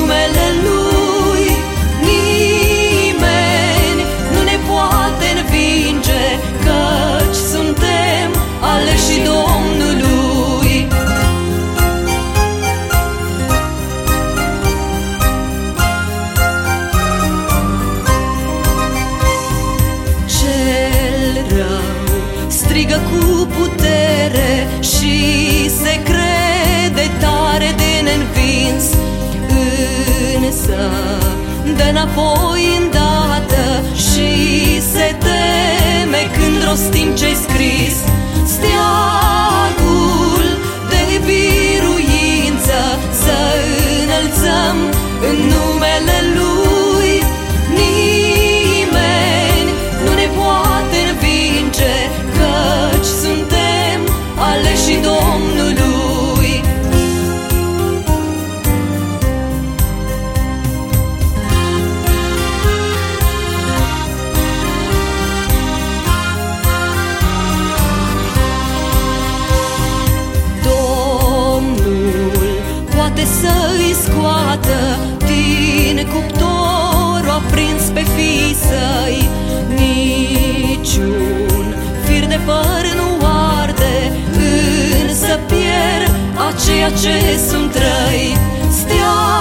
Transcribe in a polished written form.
numele Lui. Nimeni nu ne poate învinge, căci suntem aleși Domnului. Cel rău strigă cu putere și se crede tare de neînvins, însă dă înapoi îndată și se teme când rostim ce-i scris. Steagul de biruință să înălțăm în numele Lui. Nimeni nu ne poate învinge, căci suntem aleși Domnului. Să-i scoată din cuptorul aprins pe fiii săi. Niciun fir de păr nu arde, însă pierd aceia ce sunt răi. Stea